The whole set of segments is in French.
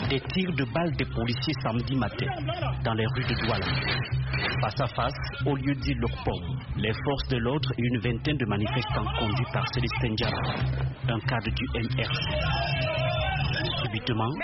Des tirs de balles des policiers samedi matin dans les rues de Douala. Face à face, au lieu dit Lokpom, les forces de l'ordre et une vingtaine de manifestants conduits par Célestin Djamène, un cadre du MRC. Subitement,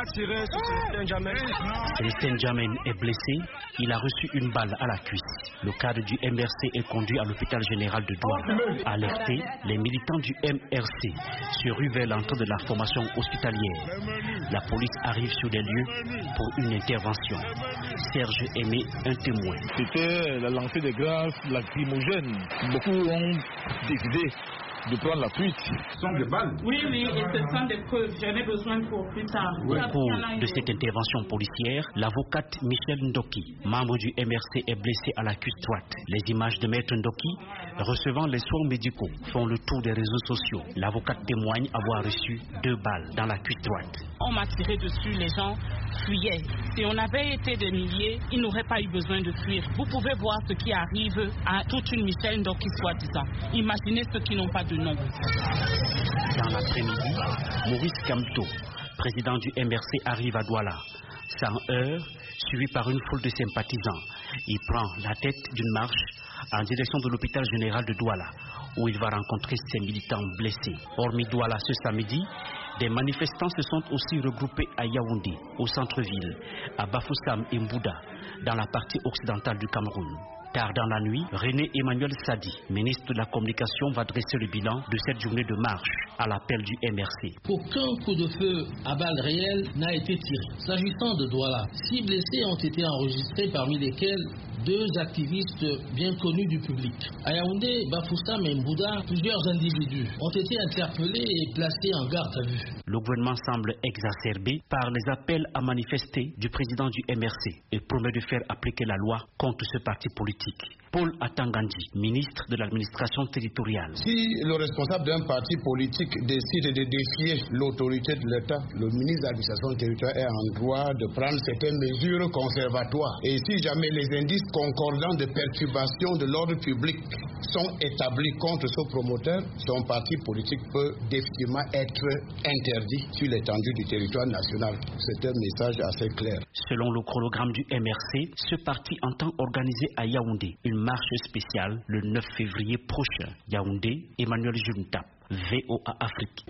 Célestin Djamène est blessé, il a reçu une balle à la cuisse. Le cadre du MRC est conduit à l'hôpital général de Douala. Alertés, les militants du MRC se ruent vers l'entrée de la formation hospitalière. La police arrive sur les lieux pour une intervention. Serge Aimé, un témoin. C'était la lancée de gaz lacrymogènes. Beaucoup ont décidé de prendre la fuite. Ce sont des balles. Oui, et ce sont des preuves. J'en ai besoin pour plus tard. Au cours de cette intervention policière, l'avocate Michel Ndoki, membre du MRC, est blessée à la cuisse droite. Les images de Maître Ndoki recevant les soins médicaux font le tour des réseaux sociaux. L'avocate témoigne avoir reçu 2 balles dans la cuisse droite. On m'a tiré dessus, les gens fuyaient. Si on avait été des milliers, ils n'auraient pas eu besoin de fuir. Vous pouvez voir ce qui arrive à toute une Michel Ndoki soi-disant. Imaginez ceux qui n'ont pas de nom. Dans l'après-midi, Maurice Kamto, président du MRC, arrive à Douala. Sans heure, suivi par une foule de sympathisants, il prend la tête d'une marche en direction de l'hôpital général de Douala, où il va rencontrer ses militants blessés. Hormis Douala ce samedi, des manifestants se sont aussi regroupés à Yaoundé, au centre-ville, à Bafoussam et Mbouda, dans la partie occidentale du Cameroun. Tard dans la nuit, René Emmanuel Sadi, ministre de la Communication, va dresser le bilan de cette journée de marche à l'appel du MRC. Aucun coup de feu à balles réelles n'a été tiré. S'agissant de Douala, 6 blessés ont été enregistrés, parmi lesquels 2 activistes bien connus du public. À Yaoundé, Bafoussam et Mbouda, plusieurs individus ont été interpellés et placés en garde à vue. Le gouvernement semble exacerbé par les appels à manifester du président du MRC et promet de faire appliquer la loi contre ce parti politique. Paul Atangandi, ministre de l'administration territoriale. Si le responsable d'un parti politique décide de défier l'autorité de l'État, le ministre de l'administration territoriale est en droit de prendre certaines mesures conservatoires. Et si jamais les indices concordants de perturbation de l'ordre public sont établis contre ce promoteur, son parti politique peut définitivement être interdit sur l'étendue du territoire national. C'est un message assez clair. Selon le chronogramme du MRC, ce parti entend organiser à Yaoundé une marche spéciale le 9 février prochain. Yaoundé, Emmanuel Junta, VOA Afrique.